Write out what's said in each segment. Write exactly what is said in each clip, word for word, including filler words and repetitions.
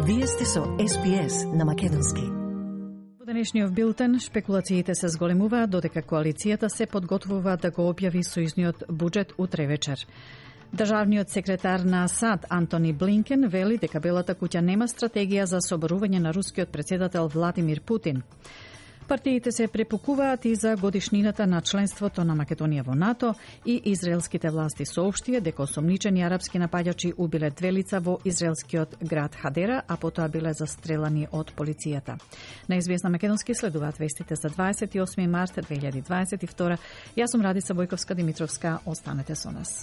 Вие сте со Ес Би Ес на македонски. Во денешниот билтен шпекулациите се зголемуваат додека коалицијата се подготвува да го објави сојузниот буџет утре вечер. Државниот секретар на САД Антони Блинкен вели дека Белата куќа нема стратегија за соборување на рускиот претседател Владимир Путин. Партиите се препукуваат и за годишнината на членството на Македонија во НАТО и израелските власти соопштија дека осомничени арапски напаѓачи убиле две лица во израелскиот град Хадера, а потоа биле застрелани од полицијата. На Ес Би Ес на македонски следуваат вестите за дваесет и осми март две илјади дваесет и втора. Јас сум Радица Војковска-Димитровска. Останете со нас.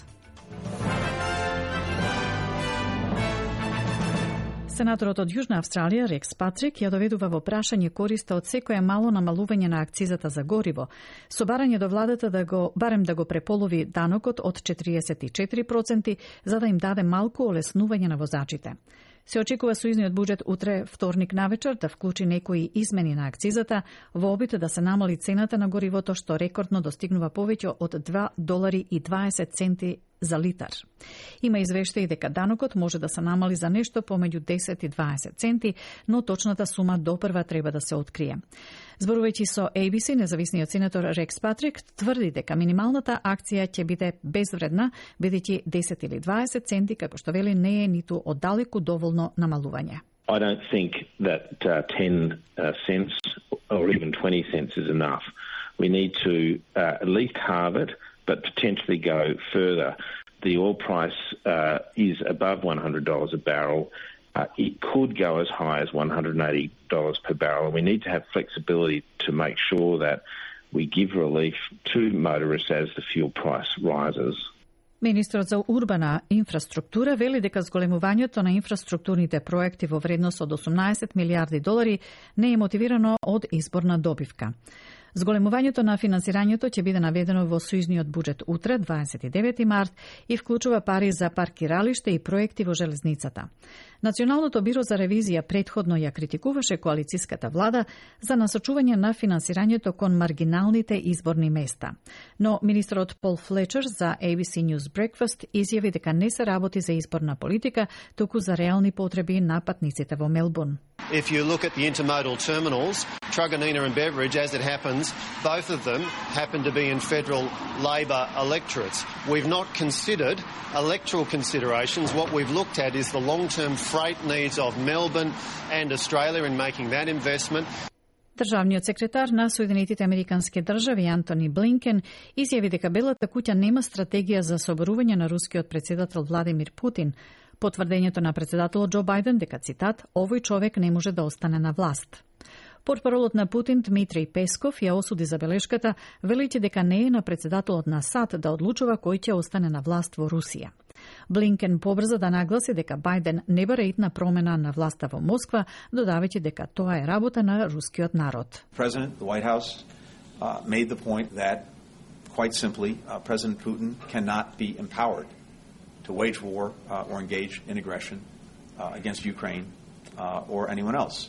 Сенаторот од Јужна Австралија, Рекс Патрик, ја доведува во прашање користа од секое мало намалување на акцизата за гориво, со барање до владата да го, барем да го преполови данокот од четириесет и четири проценти, за да им даде малку олеснување на возачите. Се очекува сојузниот буџет утре, вторник навечер, да вклучи некои измени на акцизата во обид да се намали цената на горивото, што рекордно достигнува повеќе од два долари и дваесет центи за литар. Има извештаи дека данокот може да се намали за нешто помеѓу десет и дваесет центи, но точната сума допрва треба да се открие. Зборувајќи со Ей Би Си, независниот сенатор Рекс Патрик тврди дека минималната акција ќе биде безвредна, бидејќи десет или дваесет центи, како што вели, не е ниту оддалеку доволно намалување. I don't think that uh, ten uh, cents or even twenty cents is enough. We need to uh, at least halve it, but potentially go further. The oil price uh, is above one hundred dollars a barrel. Uh, it could go as high as one hundred eighty dollars per barrel. And we need to have flexibility to make sure that we give relief to motorists as the fuel price rises. Министрот за урбана инфраструктура вели дека зголемувањето на инфраструктурните проекти во вредност од осумнаесет милијарди долари не е мотивирано од изборна добивка. Зголемувањето на финансирањето ќе биде наведено во сојузниот буџет утре, дваесет и девети март, и вклучува пари за паркиралиште и проекти во железницата. Националното биро за ревизија претходно ја критикуваше коалициската влада за насочување на финансирањето кон маргиналните изборни места. Но министрот Пол Флечер за Ей Би Си News Breakfast изјави дека не се работи за изборна политика, туку за реални потреби на патниците во Мелбурн. If you look at the intermodal terminals, Truganina and Beveridge, as it happens, both of them happen to be in federal Labor electorates. We've not considered electoral considerations. What we've looked at is the long-term freight needs of Melbourne and Australia in making that investment. Државниот секретар на Соединетите Американски држави Антони Блинкен изјави дека Белата куќа нема стратегија за соборување на рускиот претседател Владимир Путин, по тврдењето на претседателот Џо Бајден дека, цитат, овој човек не може да остане на власт. Портпаролот на Путин Дмитриј Песков ја осуди забелешката, велејќи дека не е на претседателот на САД да одлучува кој ќе остане на власт во Русија. Блинкен побрза да нагласи дека Бајден не бара итна промена на власта во Москва, додавајќи дека тоа е работа на рускиот народ. President, the White House uh, made the point that, quite simply, uh, President Putin cannot be empowered to wage war uh, or engage in aggression uh, against Ukraine uh, or anyone else.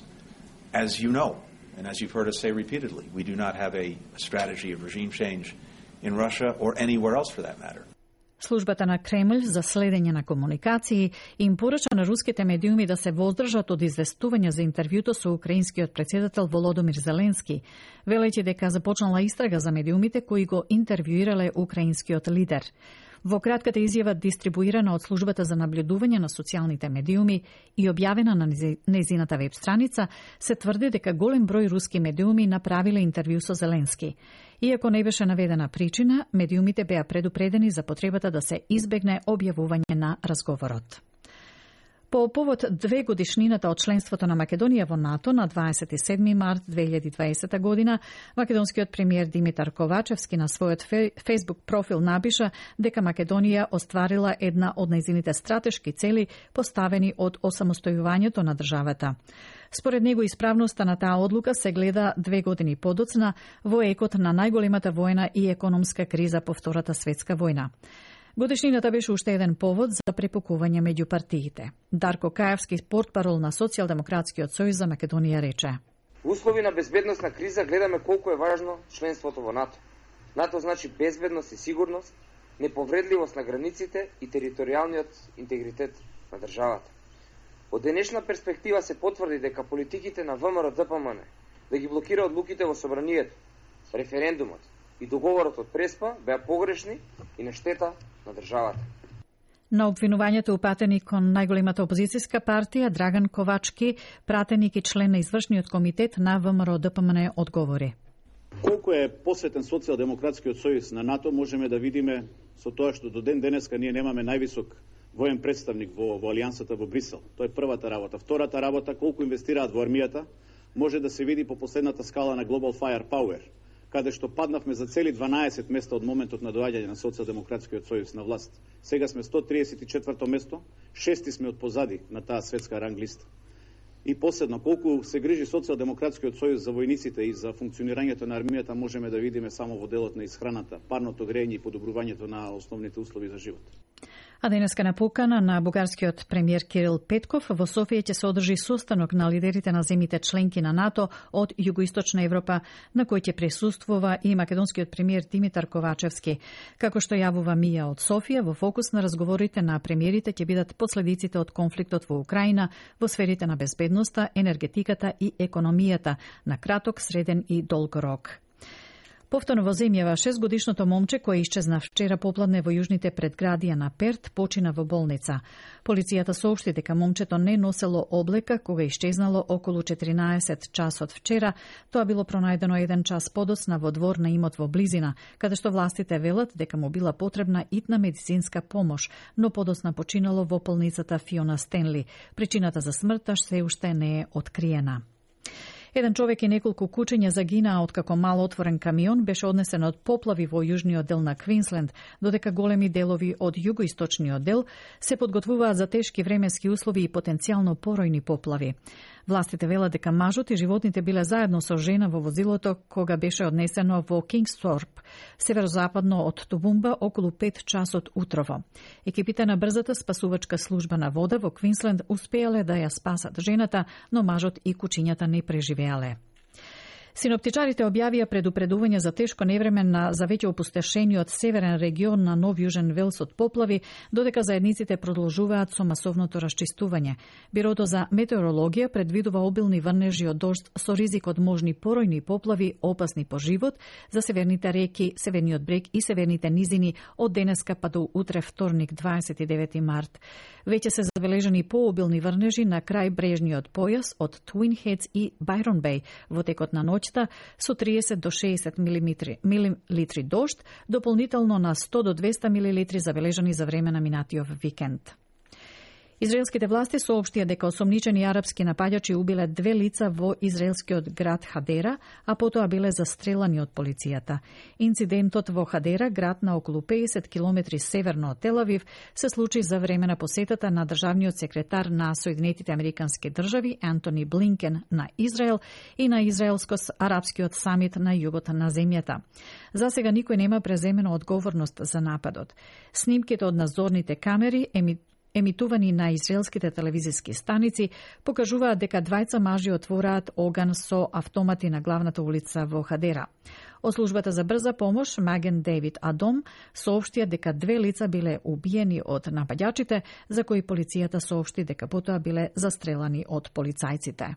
As you know, and as you've heard us say repeatedly, we do not have a strategy of regime change in Russia or anywhere else for that matter. Службата на Кремљ за следење на комуникации им порача на руските медиуми да се воздржат од известување за интервјуто со украинскиот претседател Володомир Зеленски, велејќи дека започнала истрага за медиумите кои го интервјуирале украинскиот лидер. Во кратката изјава дистрибуирана од службата за наблюдување на социјалните медиуми и објавена на нејзината веб страница, се тврди дека голем број руски медиуми направиле интервју со Зеленски. Иако не беше наведена причина, медиумите беа предупредени за потребата да се избегне објавување на разговорот. По повод две годишнината од членството на Македонија во НАТО на дваесет и седми март две илјади дваесета година, македонскиот премиер Димитар Ковачевски на својот фејсбук профил напиша дека Македонија остварила една од нејзините стратешки цели поставени од осамостојувањето на државата. Според него исправноста на таа одлука се гледа две години подоцна во екот на најголемата војна и економска криза по Втората светска војна. Годишнината беше уште еден повод за препукување меѓу партиите. Дарко Каевски, портпарол на Социјалдемократскиот сојуз за Македонија, рече: В услови на безбедносна криза гледаме колку е важно членството во НАТО. НАТО значи безбедност и сигурност, неповредливост на границите и територијалниот интегритет на државата. Од денешна перспектива се потврди дека политиките на ВМРО Д П М Н да ги блокира одлуките во собранието, референдумот и договорот од Преспа беа погрешни и на штета на државата. На обвинувањето упатени кон најголемата опозицијска партија, Драган Ковачки, пратеник и член на извршниот комитет на ВМРО Д П М Н, одговори. Колку е посветен социјалдемократскиот сојуз на НАТО, можеме да видиме со тоа што до ден денеска ние немаме највисок воен представник во, во алијансата во Брисел. Тоа е првата работа. Втората работа, колку инвестираат во армијата, може да се види по последната скала на Global Firepower, каде што паднавме за цели дванаесет места од моментот на доаѓање на Социјалдемократскиот сојуз на власт. Сега сме сто триесет и четврто место, шести сме од позади на таа светска ранг листа. И последно, колку се грижи Социјалдемократскиот сојуз за војниците и за функционирањето на армијата, можеме да видиме само во делот на исхраната, парното грење и подобрувањето на основните услови за живот. А денеска на покана на бугарскиот премиер Кирил Петков во Софија ќе се одржи состанок на лидерите на земите членки на НАТО од Југоисточна Европа, на кој ќе присуствува и македонскиот премиер Димитар Ковачевски. Како што јавува Мија од Софија, во фокус на разговорите на премиерите ќе бидат последиците од конфликтот во Украина во сферите на безбедноста, енергетиката и економијата на краток, среден и долг рок. Повторно во земјава, шестгодишното момче кој исчезна вчера попладне во јужните предградија на Перт почина во болница. Полицијата соопшти дека момчето не носело облека кога исчезнало околу четиринаесет часот вчера. Тоа било пронајдено еден час подоцна во двор на имот во близина, каде што властите велат дека му била потребна итна медицинска помош, но подоцна починало во болницата Фиона Стенли. Причината за смртта се уште не е откриена. Еден човек и неколку кучиња загинаа откако мал отворен камион беше однесен од поплави во јужниот дел на Квинсленд, додека големи делови од југоисточниот дел се подготвуваат за тешки временски услови и потенцијално поројни поплави. Властите велат дека мажот и животните биле заедно со жена во возилото кога беше однесено во Кингсторп, северозападно од Тубумба, околу пет часот утрово. Екипите на брзата спасувачка служба на вода во Квинсленд успеале да ја спасат жената, но мажот и кучињата не преживеале. Синоптичарите објавија предупредување за тешко невреме на за веќе опустешениот северен регион на Нов Јужен Велс од поплави, додека заедниците продолжуваат со масовното расчистување. Бирото за метеорологија предвидува обилни врнежи од дожд со ризик од можни поројни поплави, опасни по живот, за северните реки, северниот брег и северните низини од денеска па до утре вторник дваесет и девети март. Веќе се забележани пообилни врнежи на крај брежниот појас од Twin Heads и Byron Bay во текот на ноќ со триесет до шеесет милилитри дожд, дополнително на сто до двесте милилитри забележани за време на минатиот викенд. Израелските власти соопштија дека осомничени арапски напаѓачи убиле две лица во израелскиот град Хадера, а потоа биле застрелани од полицијата. Инцидентот во Хадера, град на околу педесет километри северно од Телавив, се случи за време на посетата на државниот секретар на Соединетите Американски држави Антони Блинкен на Израел и на израелско-арапскиот самит на југот на земјата. За сега никој нема преземена одговорност за нападот. Снимките од надзорните камери емит емитувани на израелските телевизиски станици, покажуваат дека двајца мажи отвораат оган со автомати на главната улица во Хадера. Од службата за брза помош Маген Дейвид Адом соопштија дека две лица биле убиени од напаѓачите, за кои полицијата соопшти дека потоа биле застрелани од полицајците.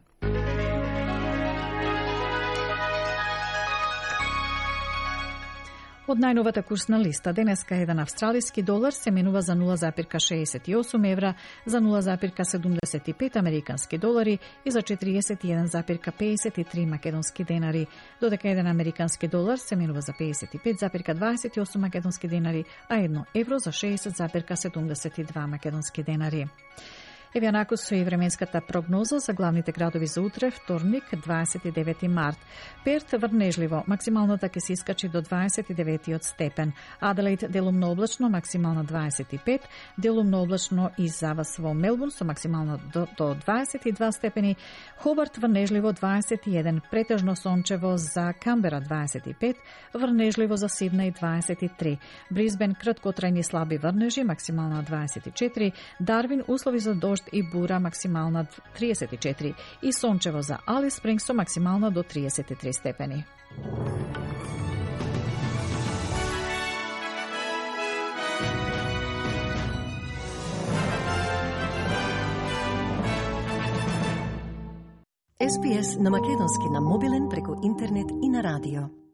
Од најновата курсна листа, денеска еден австралиски долар се менува за нула запирка шеесет и осум евра, за нула запирка седумдесет и пет американски долари и за четириесет и еден запирка пеесет и три македонски денари, додека еден американски долар се менува за пеесет и пет запирка дваесет и осум македонски денари, а едно евро за шеесет запирка седумдесет и два македонски денари. Еве онаку со и временската прогноза за главните градови за утре, вторник, дваесет и девети март. Перт врнежливо, максималната ќе се искачи до дваесет и деветиот степен. Аделаид делумно облачно, максимално дваесет и пет, делумно облачно и завас во Мелбурн со максимално до, до дваесет и два степени, Хобарт врнежливо дваесет и еден, претежно сончево за Камбера дваесет и пет, врнежливо за Сиднеј дваесет и три, Брисбен краткотрајни слаби врнежи, максимално дваесет и четири, Дарвин услови за дожд и бура максимална триесет и четири и сончево за Алис Спрингс со максимална до триесет и три степени. Ес Би Ес на македонски на мобилен преку интернет и на радио.